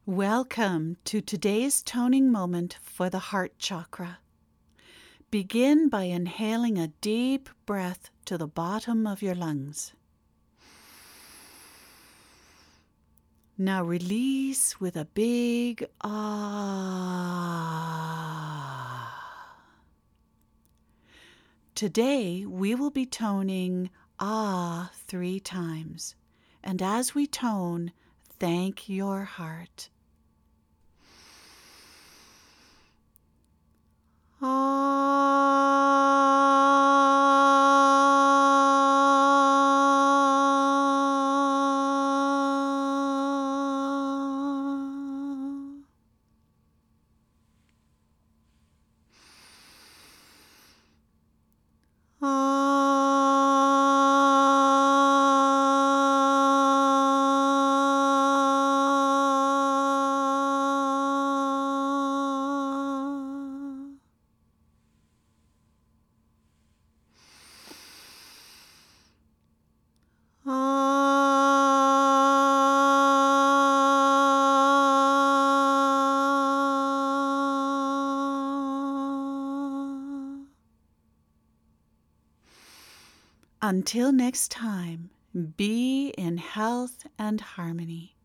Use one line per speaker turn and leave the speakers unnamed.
Welcome to today's toning moment for the heart chakra. Begin by inhaling a deep breath to the bottom of your lungs. Now release with a big ah. Today we will be toning ah 3 times. And as we tone, thank your heart. Until next time, be in health and harmony.